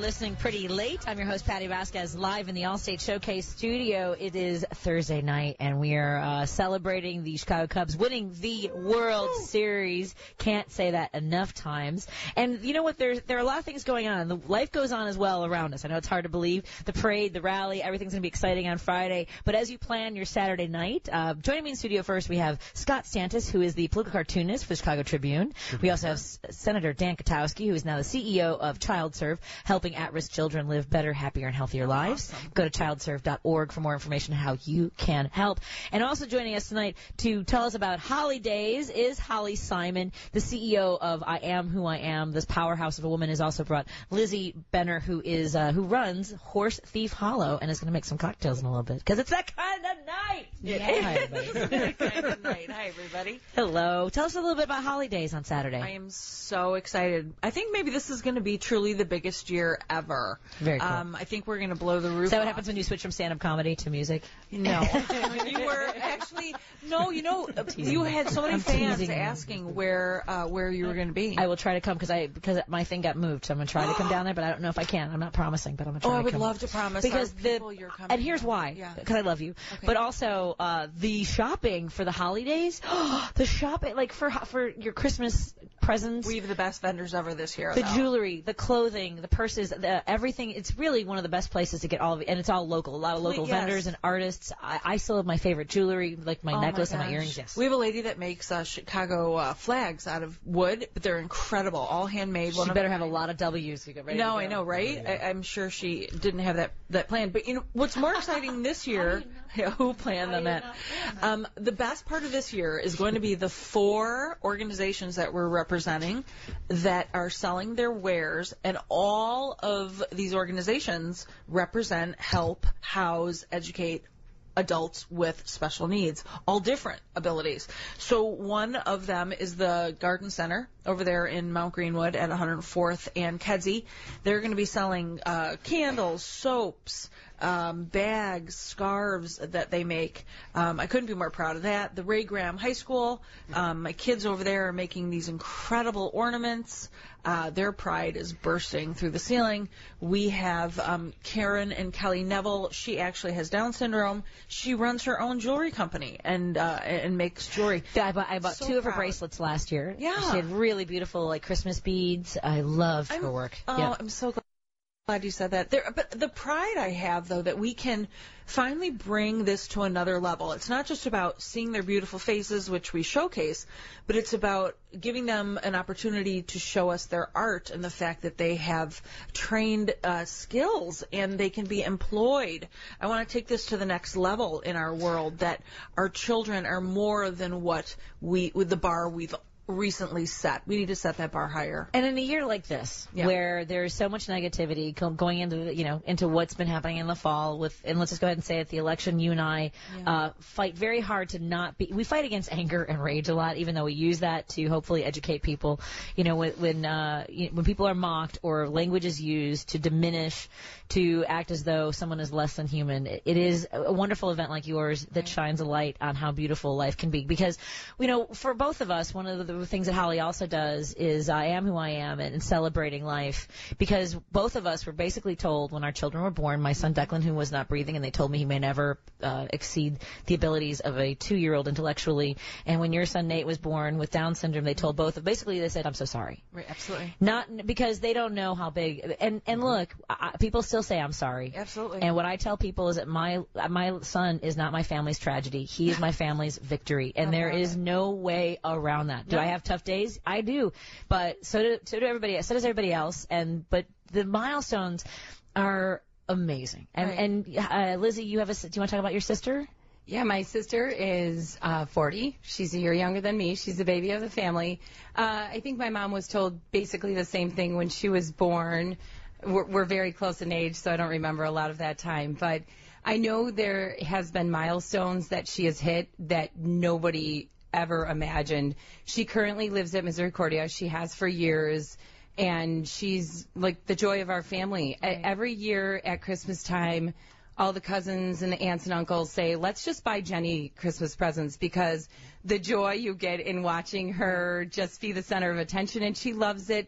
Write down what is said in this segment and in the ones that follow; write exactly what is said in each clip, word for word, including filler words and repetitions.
listening pretty late. I'm your host, Patty Vasquez, live in the Allstate Showcase studio. It is Thursday night, and we are uh, celebrating the Chicago Cubs winning the World Woo! Series. Can't say that enough times. And you know what? There, there are a lot of things going on. The life goes on as well around us. I know it's hard to believe. The parade, the rally, everything's going to be exciting on Friday. But as you plan your Saturday night, uh, joining me in studio first, we have Scott Stantis, who is the political cartoonist for the Chicago Tribune. We also have S- Senator Dan Katowski, who is now the C E O of ChildServe, helping at-risk children live better, happier, and healthier lives. Awesome. Go to child serve dot org for more information on how you can help. And also joining us tonight to tell us about holidays is Holly Simon, the C E O of I Am Who I Am. This powerhouse of a woman has also brought Lizzie Benner, who is uh, who runs Horse Thief Hollow, and is going to make some cocktails in a little bit because it's that kind of night. Yeah. Hi, everybody. That kind of night. Hi, everybody. Hello. Tell us a little bit about holidays on Saturday. I am so excited. I think maybe this is going to be truly the biggest year ever. Very cool. Um, I think we're going to blow the roof Is that what off. happens when you switch from stand-up comedy to music? No. You were actually, no, you know, you had so many I'm fans teasing you. asking where uh, where you were going to be. I will try to come because I because my thing got moved, so I'm gonna try to come down there, but I don't know if I can. I'm not promising, but I'm gonna try oh, to I would come. love to promise because our the people you're coming. and here's why, Yeah. because I love you, Okay. but also uh, the shopping for the holidays, the shopping like for for your Christmas presents. We have the best vendors ever this year. The though. jewelry, the clothing, the purses, the, everything. It's really one of the best places to get all of it, and it's all local. A lot of local Yes. vendors and artists. I, I still have my favorite jewelry, like my Oh necklace my and my gosh. earrings. Yes. We have a lady that makes uh, Chicago uh, flags out of wood, but they're incredible, all handmade. She One of better a have a kind. lot of W's to get ready. No, to go. I know, right? I, I'm sure she didn't have that that plan. But you know, what's more exciting this year? Yeah, who planned on that? Um, the best part of this year is going to be the four organizations that we're representing that are selling their wares, and all of these organizations represent, help, house, educate adults with special needs, all different abilities. So one of them is the Garden Center over there in Mount Greenwood at one hundred fourth and Kedzie. They're going to be selling uh, candles, soaps, um, bags, scarves that they make. Um, I couldn't be more proud of that. The Ray Graham High School, um, my kids over there are making these incredible ornaments. Uh, their pride is bursting through the ceiling. We have um, Karen and Kelly Neville. She actually has Down syndrome. She runs her own jewelry company and uh, and makes jewelry. Yeah, I bought, I bought So two of her proud. bracelets last year. Yeah. She had really beautiful, like, Christmas beads. I loved her I'm- work. Oh, Yeah. I'm so glad. Glad you said that. There, but the pride I have, though, that we can finally bring this to another level. It's not just about seeing their beautiful faces, which we showcase, but it's about giving them an opportunity to show us their art and the fact that they have trained uh, skills and they can be employed. I want to take this to the next level in our world, that our children are more than what we, with the bar we've recently set. We need to set that bar higher. And in a year like this, Yeah. where there's so much negativity co- going into, you know, into what's been happening in the fall with, and let's just go ahead and say it, the election, you and I Yeah. uh, fight very hard to not be, we fight against anger and rage a lot, even though we use that to hopefully educate people. You know, when, when, uh, you know, when people are mocked or language is used to diminish, to act as though someone is less than human, it, it is a wonderful event like yours that Right. shines a light on how beautiful life can be. Because, you know, for both of us, one of the The things that Holly also does is I Am Who I Am and, and celebrating life, because both of us were basically told when our children were born, my son Declan, who was not breathing, and they told me he may never uh, exceed the abilities of a two-year-old intellectually, and when your son Nate was born with Down syndrome, they told both of basically they said, I'm so sorry. Right, absolutely. Not because they don't know how big, and, and look, I, people still say I'm sorry. Absolutely. And what I tell people is that my my son is not my family's tragedy. He is my family's victory. And I there love is it. no way around that. Do No. I have tough days? I do. But so do, so do everybody else. So does everybody else. And but the milestones are amazing. And Right. and uh, Lizzie, you have a, do you want to talk about your sister? Yeah, my sister is uh, forty. She's a year younger than me. She's the baby of the family. Uh, I think my mom was told basically the same thing when she was born. We're, we're very close in age, so I don't remember a lot of that time. But I know there has been milestones that she has hit that nobody ever imagined. She currently lives at Misericordia. She has for years. And she's like the joy of our family. Right. Every year at Christmas time, all the cousins and the aunts and uncles say, let's just buy Jenny Christmas presents, because the joy you get in watching her just be the center of attention, and she loves it.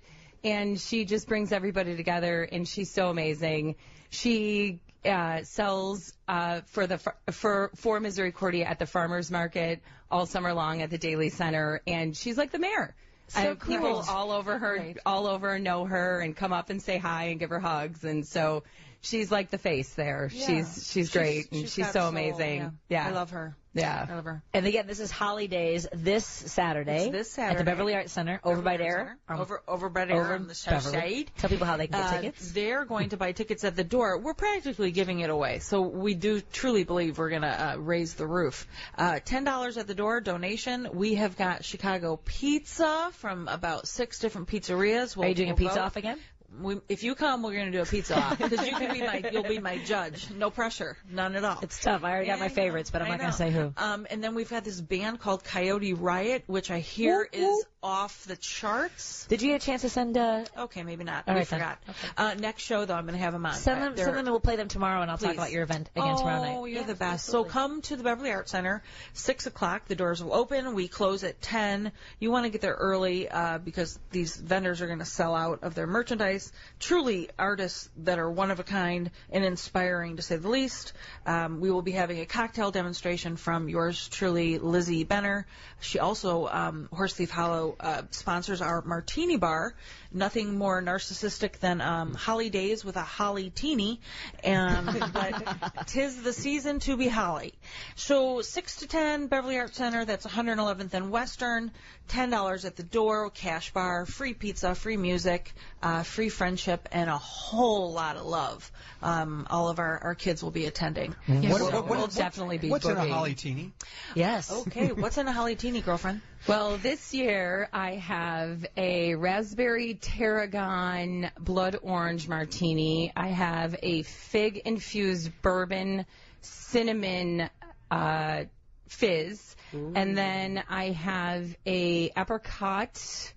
and she just brings everybody together, and she's so amazing. She uh, sells uh, for the for for Misericordia at the farmers market all summer long at the Daily Center, and she's like the mayor. So and people great. all over her, Great. all over know her and come up and say hi and give her hugs, and so she's like the face there. Yeah. She's she's great and she's, got so soul, amazing. Yeah. Yeah. I love her. Yeah. I love her. And again, this is Holly Days this Saturday. It's this at the Saturday. Beverly Arts Center over by Beverly Dare. Arts Center. Over over by Dare over on the south Beverly. side. Tell people how they can get Uh, tickets. they're going to buy tickets at the door. We're practically giving it away, so we do truly believe we're going to uh, raise the roof. Uh, ten dollars at the door donation. We have got Chicago pizza from about six different pizzerias. We'll, Are you doing we'll a pizza vote. off again? We, if you come, we're going to do a pizza off because you can be my, you'll be my judge. No pressure, none at all. It's tough. I already got Yeah, my I know. favorites, but I'm I not going know. to say who. Um, and then we've got this band called Coyote Riot, which I hear Whoop, is whoop. off the charts. Did you get a chance to send uh, Okay, maybe not. All we right, then. forgot. Okay. Uh, next show, though, I'm going to have them on. send Uh, them? they're- Send them, and we'll play them tomorrow, and I'll talk Please. about your event again tomorrow night. Oh, you're Yeah, the best. absolutely. So come to the Beverly Arts Center, six o'clock. The doors will open. We close at ten. You want to get there early uh, because these vendors are going to sell out of their merchandise. Truly artists that are one of a kind and inspiring, to say the least. Um, we will be having a cocktail demonstration from yours truly, Lizzie Benner. She also, um, Horse Thief Hollow, uh, sponsors our martini bar. Nothing more narcissistic than um, Holly Days with a Holly Teeny. Um, but tis the season to be Holly. So six to ten, Beverly Arts Center, that's one hundred eleventh and Western. ten dollars at the door, cash bar, free pizza, free music, uh, free friendship, and a whole lot of love. Um, all of our, our kids will be attending. Yeah, What- we'll, what- what- we'll what- definitely be What's in a booking. Holly Teeny? Yes. Okay, what's in a Holly Teeny, girlfriend? Well, this year I have a raspberry tarragon blood orange martini. I have a fig infused bourbon cinnamon uh, fizz, and then I have a apricot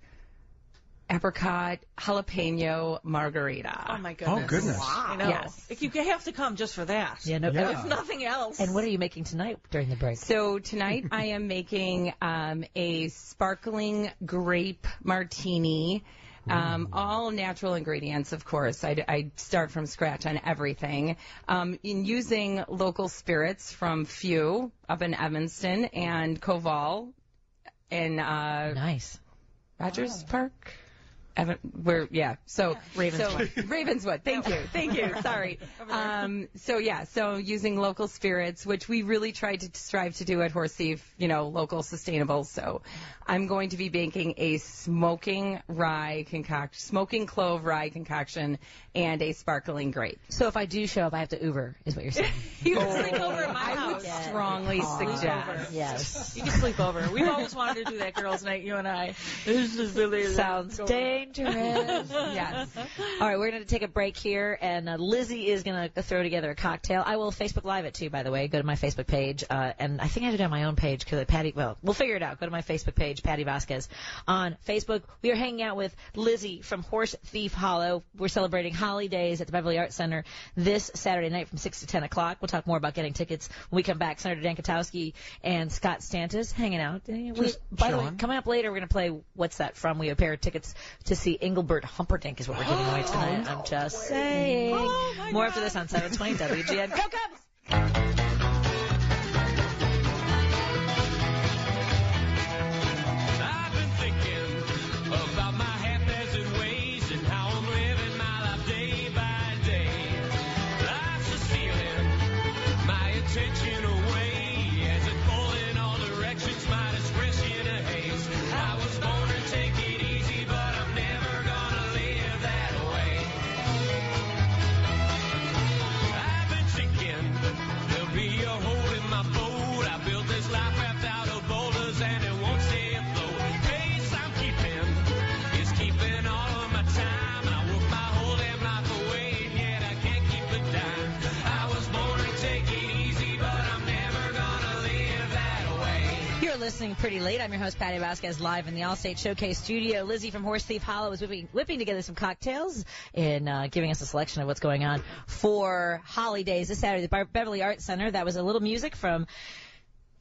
apricot jalapeno margarita. Oh, my goodness. Oh, goodness. I know. Yes. If you have to come just for that. Yeah, no, Yeah. If nothing else. And what are you making tonight during the break? So tonight I am making um, a sparkling grape martini. Um, all natural ingredients, of course. I, I start from scratch on everything. Um, in using local spirits from Few up in Evanston and Koval in uh, Nice. Rogers Park. Evan, we're yeah. So Ravenswood. So, Ravenswood. Thank you. Thank you. Sorry. Um, so yeah. So using local spirits, which we really tried to strive to do at Horse Thief, you know, local sustainable. So I'm going to be baking a smoking rye concoction, smoking clove rye concoction, and a sparkling grape. So if I do show up, I have to Uber, is what you're saying. You can sleep over at my I house. would Yeah. strongly Aw. suggest. Yes. You can sleep over. We've always wanted to do that, girls' night, you and I. This is really Sounds dangerous. Yes. All right, we're going to take a break here, and uh, Lizzie is going to throw together a cocktail. I will Facebook Live it too, by the way. Go to my Facebook page, uh, and I think I did it on my own page because Patty. Well, we'll figure it out. Go to my Facebook page, Patty Vasquez, on Facebook. We are hanging out with Lizzie from Horse Thief Hollow. We're celebrating Holly Days at the Beverly Arts Center this Saturday night from six to ten o'clock. We'll talk more about getting tickets when we come back. Senator Dan Katowski and Scott Stantis hanging out. We, Just by the way, chilling. coming up later, we're going to play What's That From? We have a pair of tickets to see Engelbert Humperdinck is what we're giving away tonight. I'm just saying. Oh, my More God. after this on seven twenty W G N. Go Cubs! I've been thinking about my haphazard ways and how I'm living my life day by day. Life's just stealing my attention away as it pulls in all directions, my discretion a haze. I was born to take it easy, but I'm never gonna live that way. I've been thinking there'll be a hole in my boat. I built this life raft out of boulders and it won't stay afloat. Pace I'm keeping is keeping all of my time. I work my whole damn life away and yet I can't keep a dime. I was born to take it easy, but I'm never gonna live that way. You're listening pretty late. I'm your host, Patty Vasquez, live in the Allstate Showcase studio. Lizzie from Horse Thief Hollow is whipping, whipping together some cocktails and uh, giving us a selection of what's going on for Holly Days this Saturday at the Bar- Beverly Arts Center. That was a little music from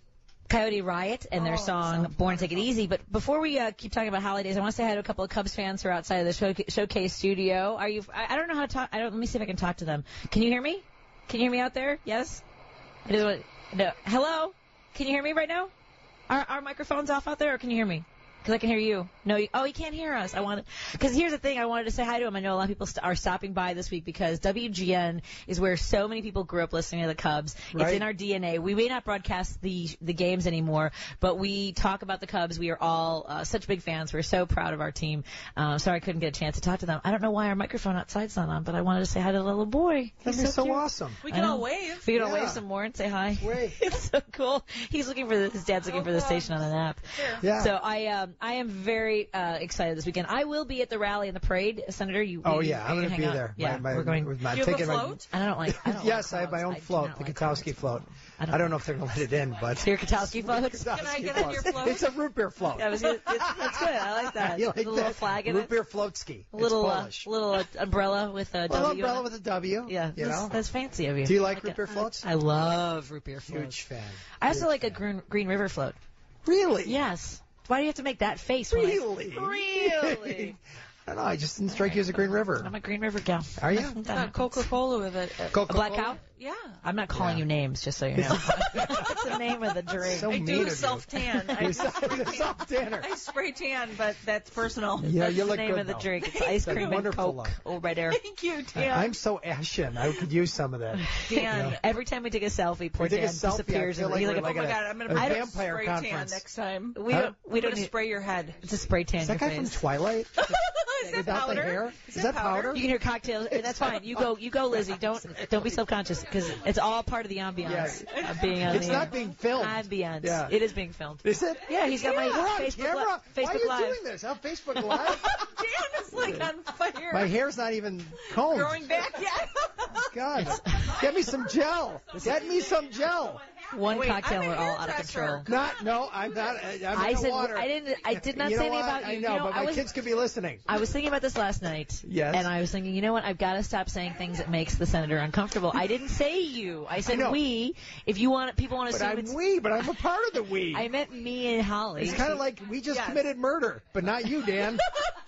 Coyote Riot and their Oh, song sounds Born to Take It Easy. But before we uh, keep talking about holidays, I want to say hi to a couple of Cubs fans who are outside of the show- showcase studio. Are you? I, I don't know how to talk. I don't. Let me see if I can talk to them. Can you hear me? Can you hear me out there? Yes. I just want- no. Hello. Can you hear me right now? Are our microphones off out there, or can you hear me? Because I can hear you. No, you, oh, he can't hear us. I wanted, because here's the thing. I wanted to say hi to him. I know a lot of people st- are stopping by this week because W G N is where so many people grew up listening to the Cubs. Right. It's in our D N A. We may not broadcast the the games anymore, but we talk about the Cubs. We are all uh, such big fans. We're so proud of our team. Um, sorry I couldn't get a chance to talk to them. I don't know why our microphone outside's not on, but I wanted to say hi to the little boy. That'd He's be so cute. awesome. We I can know. all wave. We can all Yeah. wave some more and say hi. Wave. It's so cool. He's looking for the, his dad's looking for the station on an app. Yeah. So I um I am very uh, excited this weekend. I will be at the rally and the parade, Senator. You? Oh, you- yeah, I'm you going to hang be out? there. Yeah, my, my, we're going. with my Do you have a ticket, my- float? I don't like. I don't yes, like I have my crowds. own I do float, not the like Katowski crowds. float. I I don't don't, know if they're going to let it in, but. Your Katowski float. Can I get Katowski on your float. float? It's a root beer float. Yeah, it was, it's, that's good. I like that. You like the little that? flag in root it. beer floatski. A little it's uh, Polish. little uh, umbrella with a Little W. umbrella on it. with a W. Yeah, You that's, know? that's fancy of you. Do you like I root beer it. floats? I love root beer floats. Huge fan. I also Huge like a fan. green, green River float. Really? Yes. Why do you have to make that face? when I- Really? Really? I don't know. I just didn't strike you as a Green River. I'm a Green River gal. Are you? That Got happens. Coca-Cola with it. A Coca-Cola? black cow? Yeah. I'm not calling Yeah. you names, just so you know. That's the name of the drink. So I mean do of you. self-tan. I, You're self-tanner. I spray tan, but that's personal. Yeah, That's you the look name good, of the though. drink. It's ice That's a cream and wonderful Coke. look. Oh, right there. Thank you, Dan. I'm so ashen. I could use some of that. Dan. Every time we take a selfie, poor We take a Dan selfie, I disappears. feel and like he's we're like, like oh my a- God, I'm gonna a put vampire spray conference. tan next time. we Huh? don't, we I'm don't gonna need spray your head. it's a spray tan Is your that guy face. from Twilight? Is that Without the powder? hair? Is Is that that powder? powder? You can hear cocktails. That's fine. You go, you go, Lizzie. Don't, don't be self-conscious because it's all part of the ambiance Yeah. of being on It's the not being filmed. ambiance. Yeah. It is being filmed. Is it? Yeah, he's got my We're on Facebook, camera. li- Facebook Why are you Live. doing this? On Facebook Live? Dan is like on fire. My hair's not even combed. Growing back yet. God, get me some gel. Get me some gel. One Wait, cocktail, I'm a we're all out of hairdresser. control. Not, no, I'm not. I'm I in the said water. I didn't. I did not you say know anything what? about you. I know, you know, but I my was, kids could be listening. I was thinking about this last night. Yes. And I was thinking, you know what? I've got to stop saying things that makes the senator uncomfortable. I didn't say you. I said I know. we. If you want, people want to But assume I'm it's. we, but I'm a part of the we. I meant me and Holly. It's kind of like we just Yes. committed murder, but not you, Dan.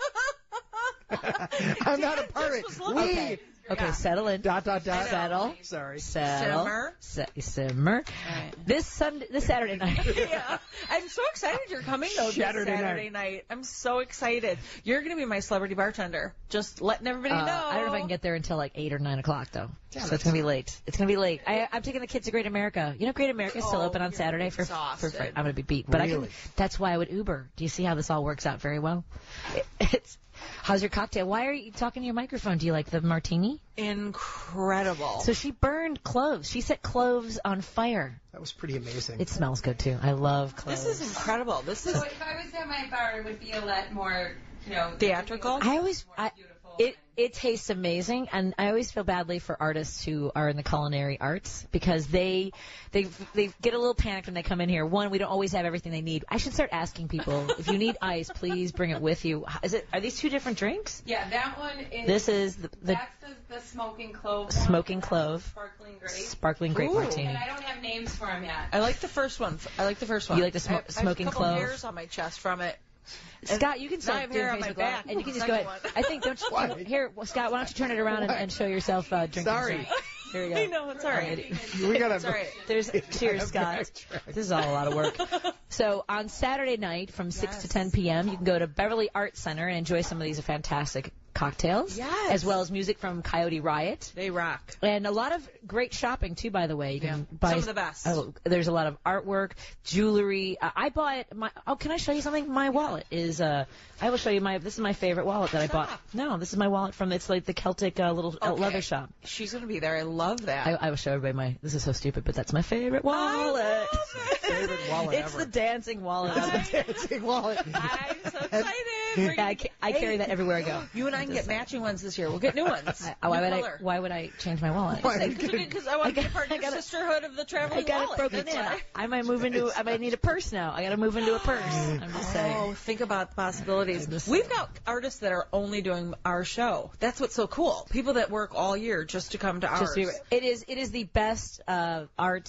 I'm not a part of it. was We. looking. Okay. Okay, Yeah. settle in. Dot dot dot. Settle. Sorry. Settle. Simmer. Se- simmer. right. This Sunday, this Saturday night. Yeah. I'm so excited you're coming though Saturday this night. Saturday night. I'm so excited. You're going to be my celebrity bartender. Just letting everybody Uh, know. I don't know if I can get there until like eight or nine o'clock though. Yeah, so it's that's gonna be late. It's gonna be late. I, I'm taking the kids to Great America. You know, Great America is still Oh, open on you're Saturday for for. exhausted. for I'm gonna be beat, but I Really? can. That's why I would Uber. Do you see how this all works out very well? It, it's. How's your cocktail? Why are you talking to your microphone? Do you like the martini? Incredible. So she burned cloves. She set cloves on fire. That was pretty amazing. It smells good too. I love cloves. this is incredible. This is So if I was at my bar, it would be a lot more, you know, Theatrical? I always, more I, beautiful it it tastes amazing, and I always feel badly for artists who are in the culinary arts because they they they get a little panicked when they come in here. One, we don't always have everything they need. I should start asking people if you need ice, please bring it with you. Is it? Are these two different drinks? Yeah, that one is. This is the, the that's the, the smoking clove. one, Smoking and that's clove. the Sparkling grape. sparkling grape Ooh. martini. And I don't have names for them yet. I like the first one. I like the first one. You like the smo- I have, smoking I have a couple clove? hairs on my chest from it. Scott, you can Now I start have doing hair on Facebook my Live, back. and you can just Second go ahead. one. I think don't you, What? here, well, Scott, why don't you turn it around and, and show yourself uh, drinking? Sorry. some. Here we go. I know, it's all right. We gotta. It's all right. There's cheers, Scott. backtrack. This is all a lot of work. So on Saturday night from six to Yes. ten p.m., you can go to Beverly Arts Center and enjoy some of these fantastic cocktails, Yes. as well as music from Coyote Riot. They rock. And a lot of great shopping too, by the way. You can Yeah. buy Some of the best. Oh, there's a lot of artwork, jewelry. Uh, I bought my. Oh, can I show you something? My wallet is. Uh, I will show you my. This is my favorite wallet that I bought. Stop. No, this is my wallet from. It's like the Celtic uh, little uh, Okay. leather shop. She's going to be there. I love that. I, I will show everybody my. This is so stupid, but that's my favorite wallet. I love it. Favorite wallet It's ever. the dancing wallet. dancing wallet. I'm so excited. We're Yeah, I, gonna- ca- I carry Hey, that everywhere I go. You and I can get matching ones this year. We'll get new ones. I, why New would I? color. Why would I change my wallet? Why? Because I want to I be a got- part of I your got it- sisterhood of the I traveling got wallet. it broken That's in. why. I might move into. I might need a purse now. I got to move into a purse. I'm just saying. Oh, think about the possibilities. Just We've got artists that are only doing our show. That's what's so cool. People that work all year just to come to ours. Just be, it is. It is the best uh, art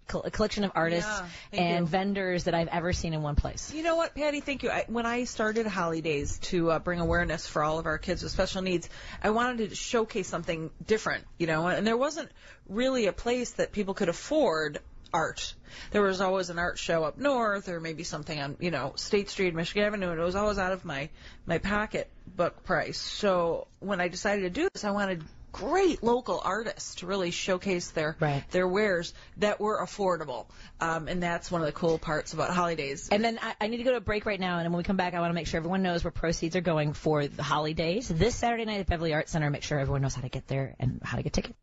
col- collection of artists Yeah, thank and you. vendors that I've ever seen in one place. You know what, Patty? Thank you. I, when I started Holidays to uh, bring awareness for all of our kids with special needs, I wanted to showcase something different, you know, and there wasn't really a place that people could afford art. There was always an art show up north, or maybe something on, you know, State Street, Michigan Avenue, and it was always out of my my pocketbook price. So when I decided to do this, I wanted great local artists to really showcase their Right. their wares that were affordable, um, and that's one of the cool parts about Holidays. And then I, I need to go to a break right now, and then when we come back, I want to make sure everyone knows where proceeds are going for the holidays this Saturday night at Beverly Arts Center. Make sure everyone knows how to get there and how to get tickets.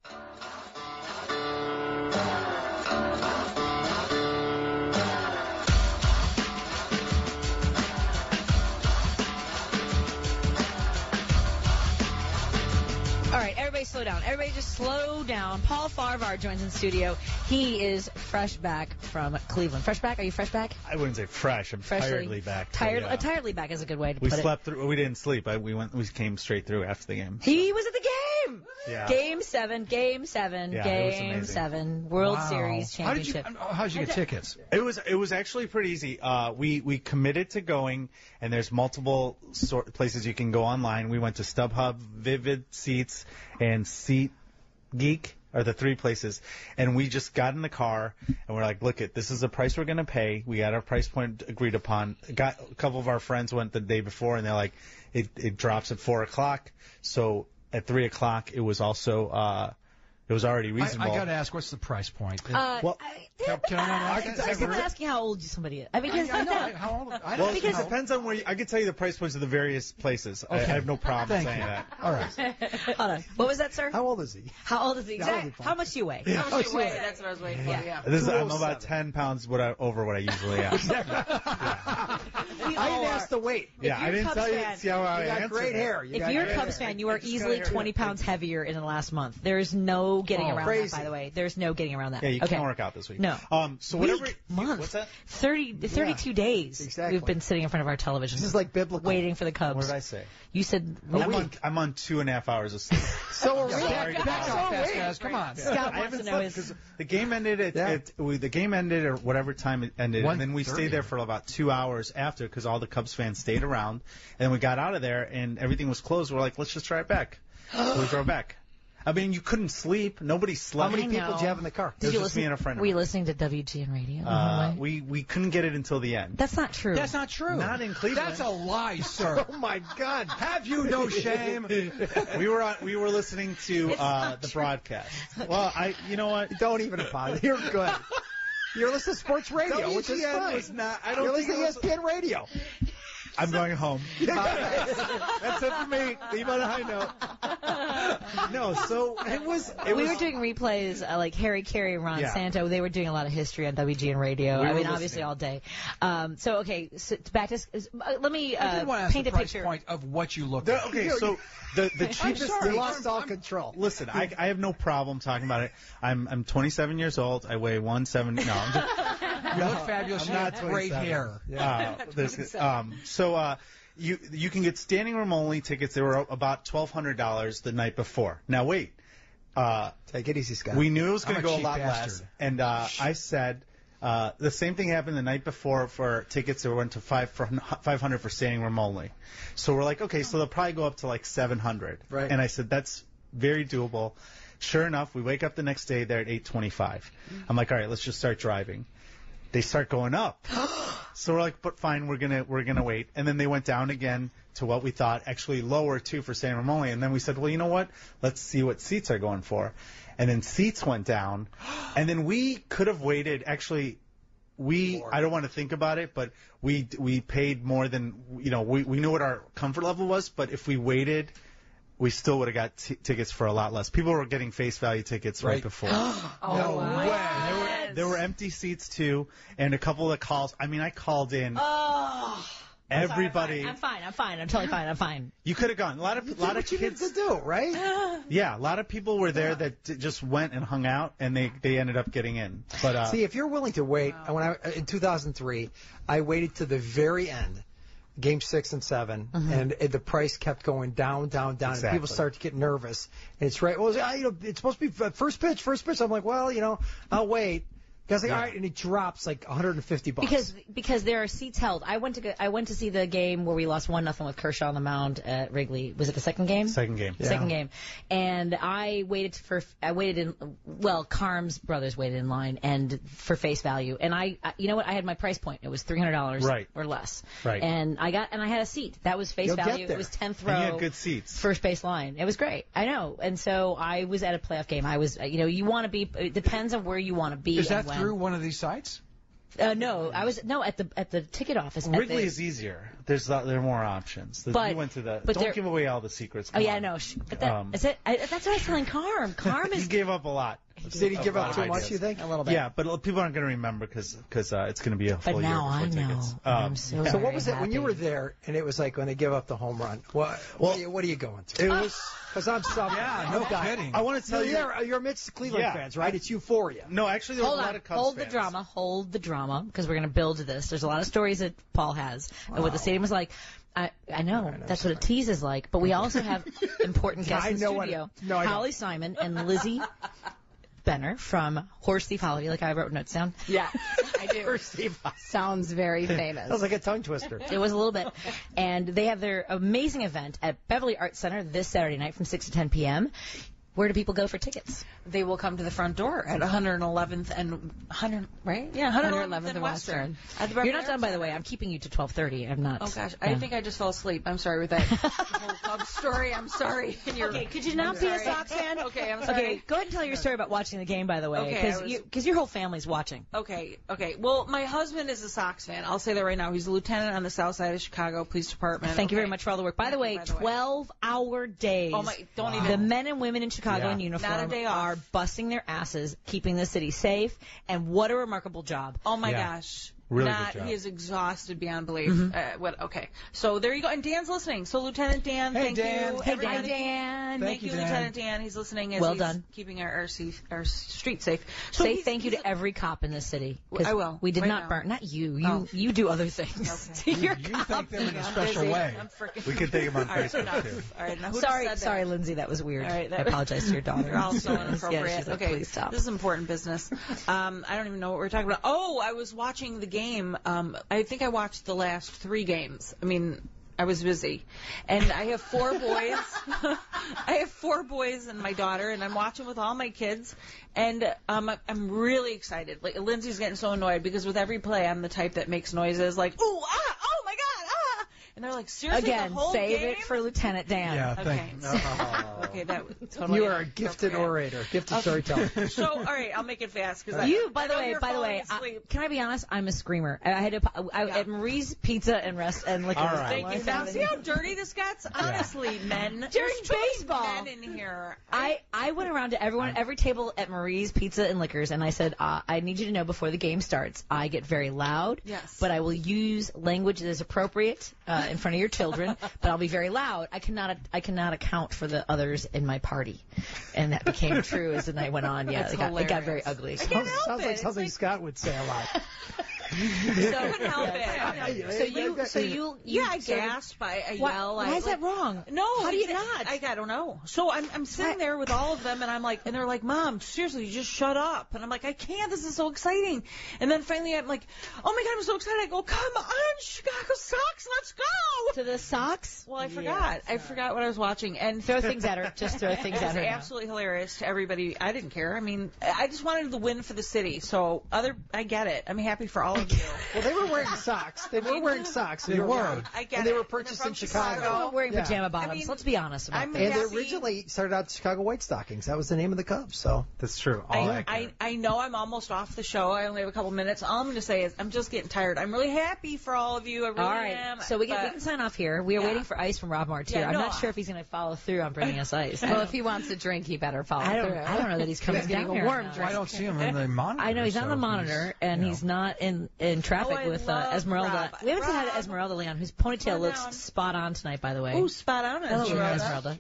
All right, everybody slow down. Everybody just slow down. Paul Farvar joins in studio. He is fresh back from Cleveland. Fresh back? Are you fresh back? I wouldn't say fresh. I'm Freshly- tiredly back. so, Tired, yeah. uh, tiredly back is a good way to We put slept through. We didn't sleep. I, we went. We came straight through after the game. it. He was at the game. Yeah. Game seven, game seven, Yeah, it was game amazing. seven, World Wow. Series How did you, championship. how did you get tickets? It was. It was actually pretty easy. Uh, we we committed to going, and there's multiple sort places you can go online. We went to StubHub, Vivid Seats, and Seat Geek are the three places, and we just got in the car and we're like, look, it this is the price we're gonna pay. We got our price point agreed upon. Got a couple of our friends went the day before, and they're like, it it drops at four o'clock. So at three o'clock, it was also uh, it was already I, reasonable. I got to ask, what's the price point? Uh, Well, I, can- can I not I, ask? I, Is that I'm rude? asking how old somebody is. I mean, because I, I know. I, how old? I Well, don't it know. depends on where you, I can tell you the price points of the various places. I, I have no problem Thank saying you. that. All right. Hold on. What was that, sir? How old is he? How old is he? That would be Exactly. fun. How much do you weigh? How much Oh, you weigh? sure. That's what I was waiting for. Yeah. Yeah. This is, I'm two oh about seven. ten pounds what I, over what I usually am. We I all didn't are. ask the weight. Yeah, you're I a didn't Cubs tell you. fan, See how I You got answered great it. hair. You If got you're a great Cubs hair. fan, you are just easily gotta- twenty pounds heavier in the last month. There's no getting Oh, around crazy. that, by the way. There's no getting around that. Yeah, you okay. can't work out this week. No. Um. So Week, whatever. month. What's that? thirty, thirty-two days Exactly. we've been sitting in front of our television. This is like biblical. waiting for the Cubs. What did I say? You said I'm week. on. I'm on two and a half hours of sleep. So are we. Sorry, Back, back guys. off, fast guys. Come on. Scott I wants haven't to know slept his. because the game ended at, Yeah. at we, the game ended or whatever time it ended, one and then we thirty. stayed there for about two hours after because all the Cubs fans stayed around, and we got out of there and everything was closed. We're like, let's just try it back. So we drove back. I mean, you couldn't sleep. Nobody How slept. many I people know. did you have in the car? It was you just listen, me and a friend of Were you mine. listening to W G N radio? the whole Uh, way? we we couldn't get it until the end. That's not true. That's not true. Not in Cleveland. That's a lie, sir. Oh my God! Have you no shame? we were on, we were listening to uh, the broadcast. Well, I you know what? Don't even apologize. You're good. You're listening to sports radio, which is W G N fine. was not. I don't You're think listening it to was, E S P N radio. I'm going home. That's it for me. Leave on a high note. No, so it was. It we was, were doing replays uh, like Harry Carey and Ron Yeah. Santo. They were doing a lot of history on W G N radio. We I were mean, obviously listening. all day. Um, so, okay, so back to, uh, let me I uh, did want to ask paint the a price picture. point of what you look The- at. okay, so the the I'm cheapest. sorry. thing- lost all control. Listen, I, I have no problem talking about it. I'm I'm twenty-seven years old. I weigh one seventy. No, I'm just, You look fabulous. I'm You not have great twenty-seven. hair. Uh, this, um, so uh, you you can get standing room only tickets. They were about twelve hundred dollars the night before. Now wait, uh, Take it easy, Scott. we knew it was going I'm to a go a cheap lot bastard. less, and uh, I said uh, the same thing happened the night before for tickets that went to five for five hundred for standing room only. So we're like, okay, so they'll probably go up to like seven hundred. Right. And I said that's very doable. Sure enough, we wake up the next day. They're at eight twenty-five. I'm like, all right, let's just start driving. They start going up. So we're like, but fine, we're gonna we're gonna wait. And then they went down again to what we thought actually lower too for standing room only. And then we said, well, you know what? Let's see what seats are going for. And then seats went down. And then we could have waited. Actually, we I don't want to think about it, but we we paid more than you know. We we knew what our comfort level was, but if we waited, we still would have got t- tickets for a lot less. People were getting face value tickets right, Right. before. Oh, No wow. way. There were, there were empty seats too, and a couple of calls. I mean, I called in. Oh. Everybody, I'm fine. I'm fine. I'm totally fine. I'm fine. you could have gone. A lot of, You a did lot of what you kids. needed to do, right? Yeah, a lot of people were there that d- just went and hung out, and they they ended up getting in. But uh, See, if you're willing to wait, when I in two thousand three, I waited to the very end, game six and seven, and it, the price kept going down, down, down, and people Exactly. start to get nervous. And it's right. Well, it's, uh, you know, it's supposed to be f- first pitch, first pitch. I'm like, well, you know, I'll wait. Guys like, Yeah. all right, and he drops like one hundred fifty bucks. Because because there are seats held. I went to go, I went to see the game where we lost one nothing with Kershaw on the mound at Wrigley. Was it the second game? Second game. Yeah. Second game, and I waited for I waited in well Carm's brothers waited in line and for face value, and I I- you know what I had my price point. It was three hundred dollars Right. or less. Right. And I got and I had a seat. That was face You'll get value. there. It was tenth And you row. had good seats. First base line. It was great. I know. And so I was at a playoff game. I was, uh, you know, you want to be. It depends on where you want to be. Is that and when. through one of these sites? Uh, no, I was no at the at the ticket office. at Wrigley the, is easier. There's the, there are more options. The, But- you went through the. but Don't there- give away all the secrets. Oh Come yeah, on. no. Sh- but that, Um, is it, I, that's what I was telling Carm. Carm He is gave up a lot. Did he give A up lot too of much, ideas. you think? a little bit. Yeah, but people aren't going to remember because uh, it's going to be a full But now year I before know. tickets. and Um, I'm so. yeah. So what was it very when you happy. were there and it was like when they give up the home run? What, what, are, you, what are you going through? It was. Because I'm suffering. Yeah, no kidding. I want to tell You're, you. there, you're amidst the Cleveland Yeah. fans, right? It's euphoria. No, actually, there Hold were a lot on, of Cubs hold fans. the drama, hold the drama, because we're going to build to this. There's a lot of stories that Paul has, and what the stadium is like. I, I know, that's what a tease is like, but we also have important guests I in the know what studio. it- no, I don't. Holly Simon and Lizzie Benner from Horse Thief Holly, like I wrote notes down. Yeah, I do. Sounds very famous. Sounds like a tongue twister. It was a little bit. And they have their amazing event at Beverly Arts Center this Saturday night from six to ten p.m. Where do people go for tickets? They will come to the front door at one eleventh and one hundred, right? Yeah, one eleventh and Western. At the You're Beverly not done, Arts by the Center. way. I'm keeping you to twelve thirty. I'm not. Oh gosh, yeah. I think I just fell asleep. I'm sorry with that whole Cubs story. I'm sorry. And you're, Okay, could you not I'm be a sorry. Sox fan? Okay, I'm sorry. Okay, go ahead and tell your story about watching the game, by the way, Okay, because I was- you, because your whole family's watching. Okay, okay. Well, my husband is a Sox fan. I'll say that right now. He's a lieutenant on the south side of Chicago Police Department. Thank you very Okay. much for all the work. By the Thank way, you, by the way. twelve-hour days. Oh my! Don't The even. men and women in Chicago Yeah. in uniform Not a day off. are busting their asses, keeping the city safe, and what a remarkable job. Oh my Yeah. gosh. Really Not, good job. He is exhausted beyond belief. Mm-hmm. Uh, what? Okay. So there you go. And Dan's listening. So Lieutenant Dan, Hey, thank Dan. you. Hey, everybody. Dan. Thank, Thank you, you, Dan. Lieutenant Dan. He's listening as Well he's done. keeping our, our, safe, our street safe. So Say he's- thank you he's to every cop in this city. 'cause I will, We did right not now. burn. Not you. You Oh. you do other things. Okay. You're You cop. thank them in a I'm special busy. way. I'm freaking. We could take him on All right, Facebook enough. too. All right, now who Sorry, just said sorry, that? Lindsay. That was weird. All right, I that- apologize to your daughter. You're all so Yeah, inappropriate. she's like, okay, please stop. this is important business. Um, I don't even know what we're talking about. Oh, I was watching the game. Um, I think I watched the last three games. I mean, I was busy, and I have four boys. I have four boys and my daughter, and I'm watching with all my kids. And um, I'm really excited. Like Lindsay's getting so annoyed because with every play, I'm the type that makes noises like ooh ah oh my god ah, and they're like seriously Again, the whole save game? it for Lieutenant Dan. Yeah, Okay. thank you. Okay, that was totally. You are a gifted inappropriate. orator, gifted storyteller. So, all right, I'll make it fast because You, by I the know way, you're by the way, falling I, asleep. can I be honest? I'm a screamer. I had to I, Yeah. at Marie's Pizza and Rest and Liquor. All right. Thank you. Now, see how dirty this gets? Honestly, men. During There's too many baseball. men in here. I, I went around to everyone, every table at Marie's Pizza and Liquors, and I said, uh, I need you to know before the game starts, I get very loud, Yes. but I will use language that is appropriate uh, in front of your children, but I'll be very loud. I cannot I cannot account for the others in my party. And that became true as the night went on. Yeah, That's it got, it got very hilarious. ugly. I can't Sounds, help sounds it. like It's something like- Scott would say a lot. So couldn't help it. So you, so you, you Yeah, I sort of- gasp. I, I Why, yell. why I, is that like- wrong? No, How do you I- not? I, I don't know. So I'm I'm sitting there with all of them, and I'm like, and they're like, "Mom, seriously, just shut up." And I'm like, "I can't. This is so exciting." And then finally, I'm like, "Oh my god, I'm so excited!" I go, "Come on, Chicago Sox, let's go!" To the socks? Well, I forgot. I forgot what I was watching, and Throw things at her. Just throw things it at was her. now. absolutely hilarious to everybody. I didn't care. I mean, I just wanted the win for the city. So other, I get it. I'm happy for all of you. Well, they were wearing socks. They were wearing socks. They were. I get And they it. were And they're purchased from in Chicago. They were wearing Yeah. pajama bottoms. I mean, Let's be honest about I'm that. And they Happy- originally started out Chicago White Stockings. That was the name of the Cubs. So That's true. All I, accurate. I, I know I'm almost off the show. I only have a couple minutes. All I'm going to say is I'm just getting tired. I'm really happy for all of you. I really All right, am. so we can, we but- can sign off here. We are Yeah. waiting for ice from Rob Martier. Yeah, I'm no, not sure if he's going to follow through on bringing us ice. Well, if he wants to drink, he better follow I don't, through. I don't know that he's coming He's down getting a here. warm now. drink. I don't see him in the monitor. I know he's on so the monitor, and you know. he's not in in traffic Oh, I with uh, love Esmeralda. Rob. We haven't said hi to Rob. Esmeralda Leon, whose ponytail Come looks down. spot on tonight, by the way. Ooh, spot on. Hello, Esmeralda. Esmeralda.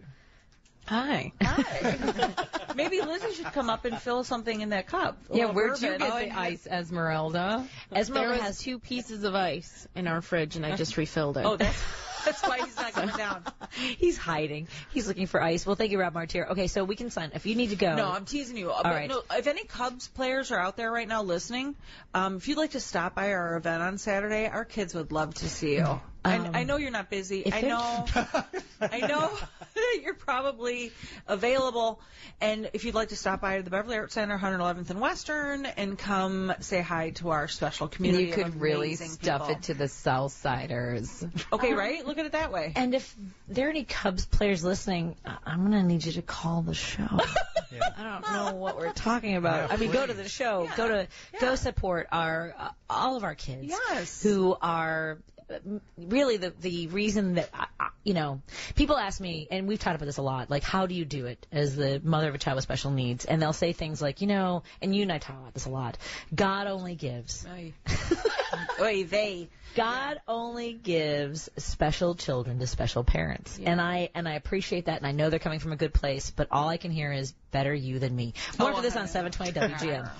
Hi. Hi. Maybe Lizzie should come up and fill something in that cup. A Yeah, little where'd you bourbon. get the ice, Esmeralda? Esmeralda There was has two pieces of ice in our fridge, and I just refilled it. Oh, that's That's why he's not coming down. He's hiding. He's looking for ice. Well, thank you, Rob Martier. Okay, so we can sign. If you need to go. No, I'm teasing you. All but right. No, if any Cubs players are out there right now listening, um, if you'd like to stop by our event on Saturday, our kids would love to see you. Um, I, I know you're not busy. I they're- know. I know that you're probably available. And if you'd like to stop by the Beverly Arts Center, one eleventh and Western, and come say hi to our special community. You of could really amazing stuff people. it to the Southsiders. Okay, right? Look at it that way. And if there are any Cubs players listening, I- I'm going to need you to call the show. I don't know what we're talking about. Yeah, I mean, go to please. the show. Go to go support our uh, all of our kids. Yes. Who are uh, really the the reason that I, I, you know, people ask me, and we've talked about this a lot. Like, how do you do it as the mother of a child with special needs? And they'll say things like, you know, and you and I talk about this a lot. God only gives. Oy. Oy vey. God only gives special children to special parents. Yeah. And I and I appreciate that, and I know they're coming from a good place, but all I can hear is better you than me. More Oh, for this I on know. seven twenty W G N.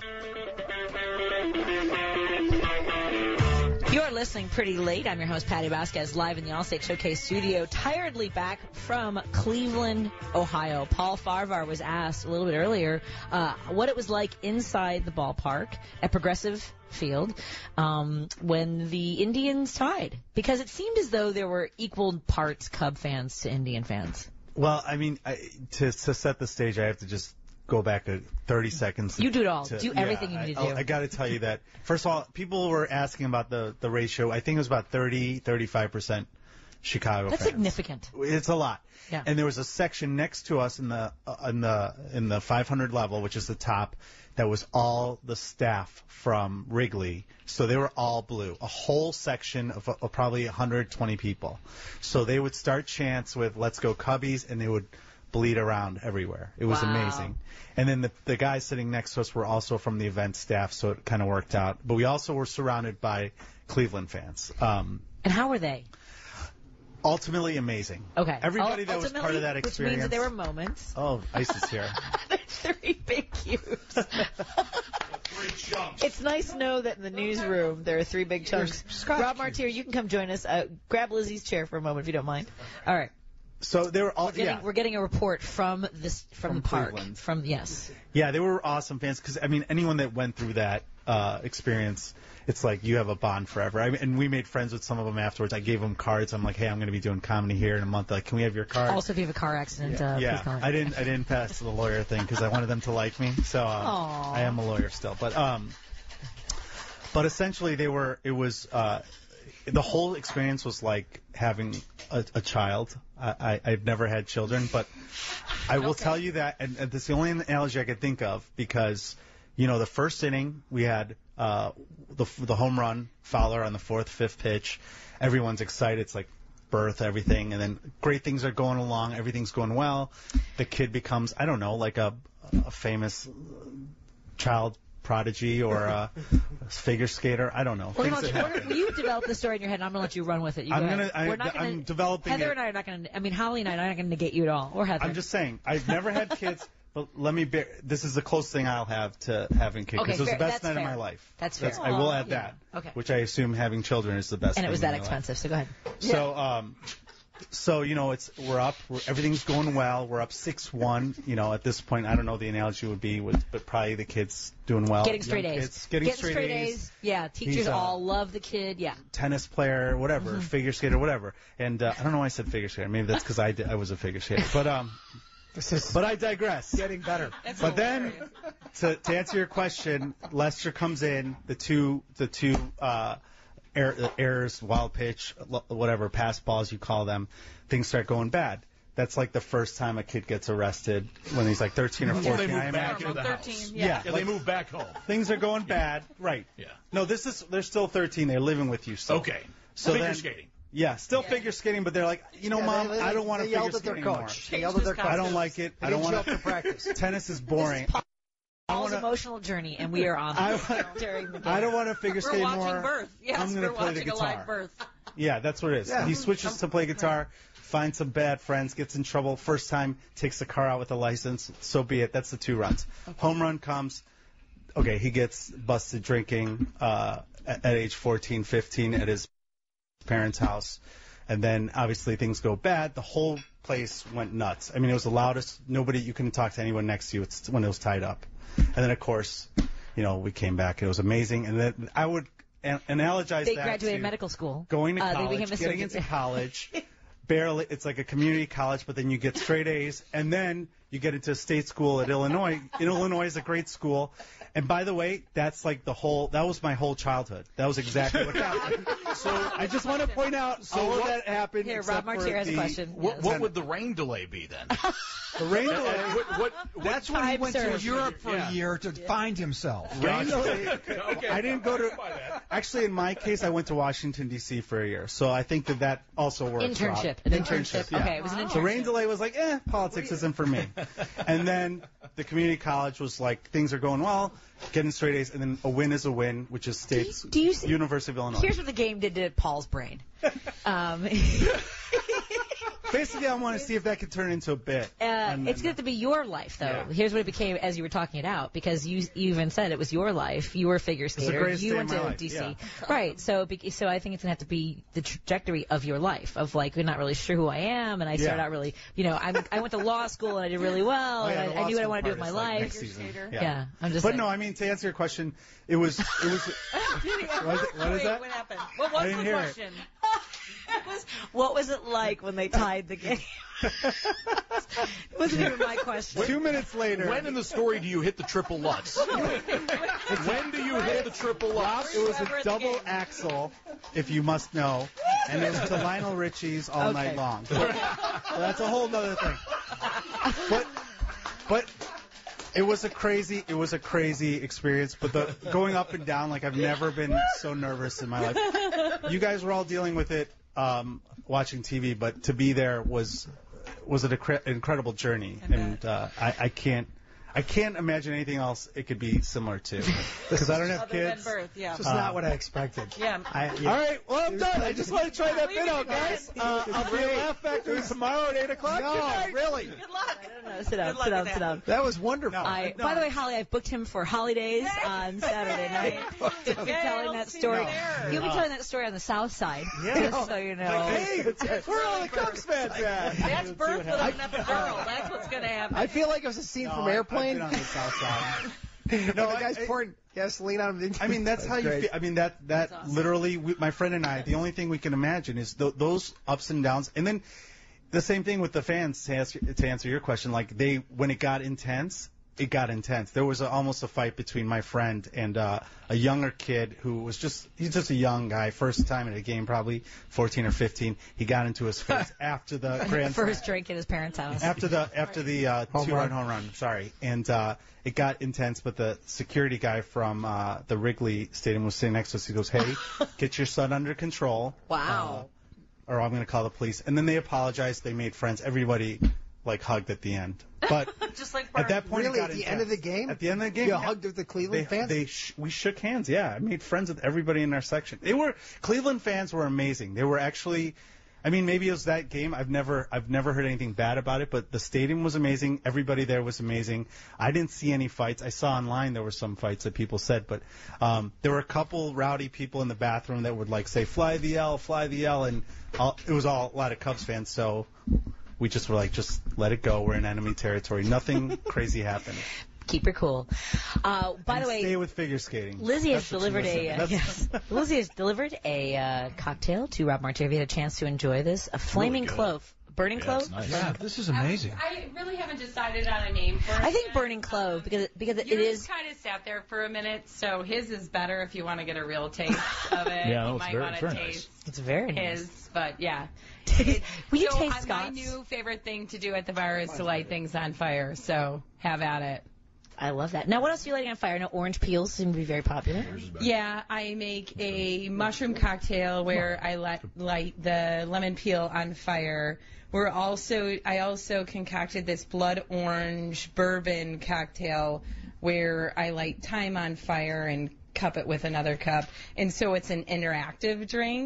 You're listening pretty late. I'm your host, Patty Vasquez, live in the Allstate Showcase studio, tiredly back from Cleveland, Ohio. Paul Farvar was asked a little bit earlier uh, what it was like inside the ballpark at Progressive Field um, when the Indians tied, because it seemed as though there were equal parts Cub fans to Indian fans. Well, I mean, I, to to set the stage, I have to just go back a thirty seconds. You do it all. to- Do everything you yeah, need to I, do. I, I got to tell you that. First of all, people were asking about the the ratio. I think it was about thirty, thirty-five percent Chicago That's fans. significant. It's a lot. Yeah. And there was a section next to us in the uh, in the in the five hundred level, which is the top, that was all the staff from Wrigley. So they were all blue. A whole section of, of probably one hundred twenty people. So they would start chants with "Let's go Cubbies," and they would bleed around everywhere. It was Wow. amazing. And then the the guys sitting next to us were also from the event staff, so it kind of worked out. But we also were surrounded by Cleveland fans. Um, And how were they? ultimately amazing. Okay. Everybody Ul- that was part of that Which experience. means that there were moments. Oh, ice is here. Three big cubes. It's nice to know that in the newsroom there are three big chunks. Rob Martier, you can come join us. Uh, grab Lizzie's chair for a moment if you don't mind. All right. So they were all We're getting, yeah. we're getting a report from this from, From the park. Cleveland. From yes. Yeah, they were awesome fans because I mean anyone that went through that uh, experience, it's like you have a bond forever. I mean, and we made friends with some of them afterwards. I gave them cards. I'm like, hey, I'm going to be doing comedy here in a month. Like, can we have your card? Also, if you have a car accident, uh, yeah, please call me. I didn't I didn't pass the lawyer thing because I wanted them to like me. So uh, Aw. I am a lawyer still, but um, but essentially they were. It was uh, the whole experience was like having a, a child. I, I I've never had children, but I will tell you that, and, and that's the only analogy I could think of because you know the first inning we had uh, the the home run Fowler on the fourth fifth pitch. Everyone's excited. It's like birth, everything, and then great things are going along. Everything's going well. The kid becomes, I don't know, like a, a famous child prodigy or a figure skater. I don't know. Well, Things no, that we're- happen. you develop the story in your head, and I'm going to let you run with it. You I'm go gonna- ahead. I- We're not gonna, I'm developing Heather it. and I are not going to. I mean, Holly and I are not going to negate you at all. Or Heather. I'm just saying, I've never had kids, but let me bear, this is the closest thing I'll have to having kids. Okay, Because it was fair- the best that's night fair. of my life. That's fair. I will Aw, add yeah. that. Okay. Which I assume having children is the best and it thing was in that my life. expensive. So go ahead. So, um, so you know, it's we're up. We're, everything's going well. We're up six one. You know, at this point, I don't know what the analogy would be, with, but probably the kids doing well. Getting straight Young A's. Kids, getting, straight, A's. Yeah, teachers He's, uh, all love the kid. Yeah. Tennis player, whatever, Mm-hmm. figure skater, whatever. And uh, I don't know why I said figure skater. Maybe that's because I did, I was a figure skater. But um, This is but I digress. getting better. But then, to, to answer your question, Lester comes in. The two, the two uh, air, errors, wild pitch, lo- whatever, pass balls you call them, things start going bad. That's like the first time a kid gets arrested when he's like thirteen or Before they fourteen. I move back imagine. into the thirteen, house. yeah. Yeah, Yeah, like, they move back home. things are going bad. Right. Yeah. No, this is they're still thirteen. They're living with you. Still. Okay. So Figure then- skating. Yeah, still figure skating, but they're like, you know, Yeah, mom, they- they- I don't want to they figure yelled at their skate anymore. coach. They yelled at their coach. I don't like it. I don't didn't show want up to practice. Tennis is boring. I Paul's wanna- emotional journey, and we are on I, it during the game. I don't want to figure We're skate watching more. birth. Yes, I'm gonna we're play the watching a guitar. live birth. Yeah, that's what it is. Yeah. He switches to play guitar, finds some bad friends, gets in trouble. First time, takes the car out with a license. So be it. That's the two runs. Home run comes. Okay, he gets busted drinking uh, at, at age fourteen, fifteen at his parents' house. And then obviously things go bad. The whole place went nuts. I mean, it was the loudest. Nobody, you couldn't talk to anyone next to you. It's when it was tied up. And then of course, you know, we came back. It was amazing. And then I would an- analogize They that graduated to medical school. going to Uh, they college, became a getting surgeon. into college. Barely, it's like a community college, but then you get straight A's, and then you get into state school at Illinois. Illinois is a great school. And by the way, that's like the whole, that was my whole childhood. That was exactly what happened. So I just want to point out So all of what- that happened. Here, except Rob for Martier has a the- question. What, Yes. what would the rain delay be then? The rain delay. what, what, what, That's when he Time went served. to Europe for Yeah. a year to find himself. Rain delay. I didn't go to. Actually, in my case, I went to Washington D C for a year, so I think that that also works. Internship. out. An internship. yeah. Okay, it was an internship. The rain delay was like, eh, politics isn't for me. And then the community college was like, things are going well, getting straight A's, and then a win is a win, which is states, do you see- University of Illinois. Here's what the game did to Paul's brain. Um, Basically, I want to see if that could turn into a bit. Uh, And- it's and- going to be your life, though. Yeah. Here's what it became as you were talking it out, because you, you even said it was your life. You were a figure the skater. greatest You day went of my to life, D C, yeah. right? So, be- so I think it's going to have to be the trajectory of your life. Of like, we're not really sure who I am, and I started Yeah. out really, you know, I, I went to law school and I did really well, Oh, yeah, and the I, I law knew what I school wanted to do with my part is, like, life. next season. Yeah. I'm just. But saying. no, I mean, to answer your question, it was, it was, what is, it, what is that? What happened? What I was didn't the hear it. question? What was it like when they tied the game? It wasn't even my question. Two minutes later. When in the story do you hit the triple Lutz? When do you hit the triple Lutz? It was Ever a at the double game. axle, if you must know, and it was to Lionel Richie's all Okay. night long. So that's a whole other thing. But, but it was a crazy, it was a crazy experience. But the going up and down, like I've never been so nervous in my life. You guys were all dealing with it, um, watching T V, but to be there was was an incre- incredible journey, and uh, I, I can't. I can't imagine anything else it could be similar to, because I don't have Other than kids. birth, yeah. It's just not what I expected. Yeah. I, All right, well, I'm done. I just want to try that bit out, guys. Uh, I'll be at Laugh Factory tomorrow at eight o'clock. No, Good night. really. Good luck. No, sit down, Good luck sit down, with sit that. down. That was wonderful. I, no. By the way, Holly, I've booked him for holidays on Saturday night. He'll be Yeah, telling I'll that see story. you there. He'll be telling that story on the South Side. Yeah. Just so you know. Hey, where are all the Cubs fans at? That's birth with an epidural. That's what's going to happen. I feel like it was a scene No, from I- Airplane. I've been on the South Side. no, the I- guy's I- pouring gasoline on him. I mean, that's how you great. feel. I mean, that that literally, we, my friend and I, the only thing we can imagine is th- those ups and downs, and then the same thing with the fans. To answer, to answer your question, like they, when it got intense, it got intense. There was a, almost a fight between my friend and uh, a younger kid who was just, he's just a young guy, first time at a game, probably fourteen or fifteen. He got into his face after the grand First drink at his parents' house. after the after the uh, Home two-run run. home run. Sorry, and uh, it got intense. But the security guy from uh, the Wrigley Stadium was sitting next to us. He goes, "Hey, get your son under control, Wow. uh, or I'm going to call the police." And then they apologized. They made friends. Everybody like hugged at the end. But Just like at that point, Really, it got at the intense. end of the game? At the end of the game, You yeah. hugged with the They, Cleveland fans? they sh- we shook hands. Yeah, I made friends with everybody in our section. They were Cleveland fans were amazing. They were actually, I mean, maybe it was that game. I've never I've never heard anything bad about it. But the stadium was amazing. Everybody there was amazing. I didn't see any fights. I saw online there were some fights that people said, but um, there were a couple rowdy people in the bathroom that would like say "Fly the L, fly the L," and all, it was all a lot of Cubs fans. So. We just were like, just let it go. We're in enemy territory. Nothing crazy happened. Keep her cool. Uh, by And the way, stay with figure skating. Lizzie has That's what you delivered a uh, listen- yes. that's- Lizzie has delivered a uh, cocktail to Rob Martier. Have you had a chance to enjoy this? A flaming good. clove, burning clove. nice. Yeah, this is amazing. I really haven't decided on a name for it. I think yet. burning clove because because it Yours is. kind of sat there for a minute, so his is better if you want to get a real taste of it. Yeah, no, you it's might very- want to very nice. taste It's very nice. his, but yeah. Will you so taste uh, my Scott's? new favorite thing to do at the bar is to light things on fire. So have at it. I love that. Now, what else are you lighting on fire? I know orange peels seem to be very popular. Yeah, I make a mushroom cocktail where I let light the lemon peel on fire. We're also I also concocted this blood orange bourbon cocktail where I light thyme on fire and cup it with another cup. And so it's an interactive drink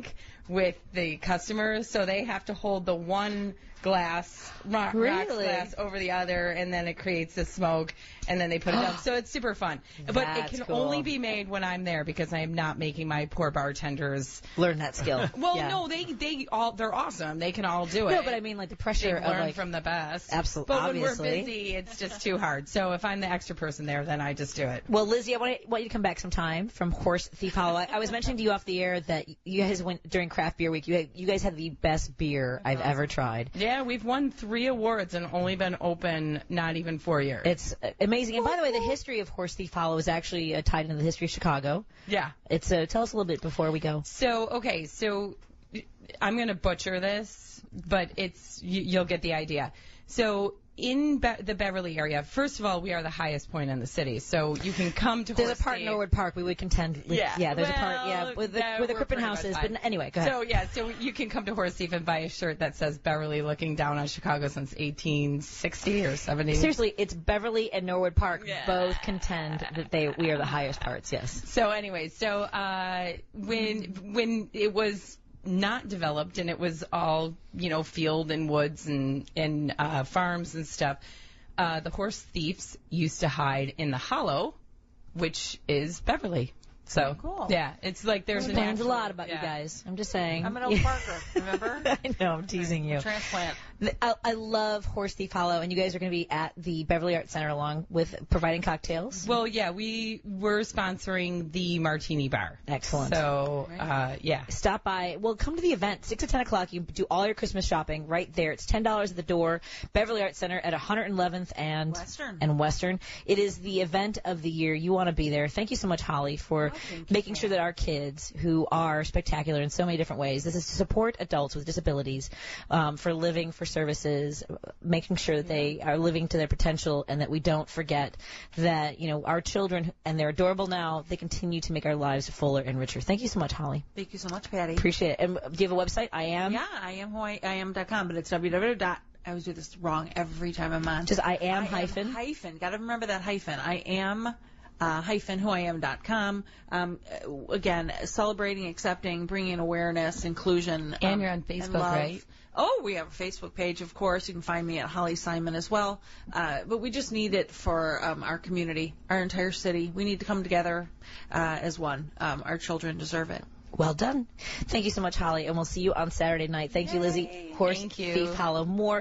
with the customers, so they have to hold the one glass, rock, rock Really? glass over the other, and then it creates the smoke, and then they put it down. So it's super fun. But it That's can cool. only be made when I'm there because I am not making my poor bartenders. Learn that skill. Well, Yeah. no, they they all they're awesome. They can all do it. No, but I mean like the They pressure of learn like from the best. Absolutely, But obviously. when we're busy, it's just too hard. So if I'm the extra person there, then I just do it. Well, Lizzie, I want, to, want you to come back sometime from Horse Thief Hollow. I, I was mentioning to you off the air that you guys went during Craft Beer Week. You had, you guys had the best beer I've ever tried. Yeah, we've won three awards and only been open not even four years. It's uh, amazing. And by the way, the history of Horse Thief Hollow is actually uh, tied into the history of Chicago. yeah. It's uh, tell us a little bit before we go. So, okay, so I'm going to butcher this, but it's you, you'll get the idea. So in Be- the Beverly area, first of all, we are the highest point in the city, so you can come to There's Horse a part in Thief. Norwood Park we would contend. With, Yeah. yeah. There's a part. Yeah, Well, with the, no, where the we're Crippen pretty House much is. fine. But anyway, go ahead. So yeah, so you can come to Horse Thief and buy a shirt that says Beverly looking down on Chicago since eighteen sixty or seventy. Seriously, it's Beverly and Norwood Park Yeah. both contend that they we are the highest parts. Yes. So anyway, so uh, when when it was not developed and it was all you know field and woods and and uh, farms and stuff, uh, the horse thieves used to hide in the hollow, which is Beverly. So Cool. yeah, it's like there's an Explains a actual- lot about yeah. you guys. I'm just saying. I'm an old Parker, remember? I know. I'm teasing you. Transplant. I, I love Horse Thief Hollow, and you guys are going to be at the Beverly Arts Center along with providing cocktails. Well, yeah, we were sponsoring the Martini Bar. Excellent. So uh, yeah. Stop by. Well, come to the event, six to ten o'clock. You do all your Christmas shopping right there. It's ten dollars at the door. Beverly Arts Center at one hundred eleventh and Western. and Western. It is the event of the year. You want to be there. Thank you so much, Holly, for thank you, making sure that our kids, who are spectacular in so many different ways, this is to support adults with disabilities, um, for living, for services, making sure that they are living to their potential, and that we don't forget that, you know, our children, and they're adorable now, they continue to make our lives fuller and richer. Thank you so much, Holly. Thank you so much, Patty. Appreciate it. And do you have a website? I am. Yeah, I am who I, I am dot com, but it's www. dot I always do this wrong every time I'm on. Just I am I hyphen. Am hyphen. Got to remember that hyphen. I am uh, hyphen who I am dot com. Um, uh, again, celebrating, accepting, bringing awareness, inclusion. And um, you're on Facebook, and love. right? Oh, we have a Facebook page, of course. You can find me at Holly Simon as well. Uh, but we just need it for um, our community, our entire city. We need to come together uh, as one. Um, our children deserve it. Well done. Thank you so much, Holly, and we'll see you on Saturday night. Thank you, Lizzie. Horse Thank you. Thief Hollow. More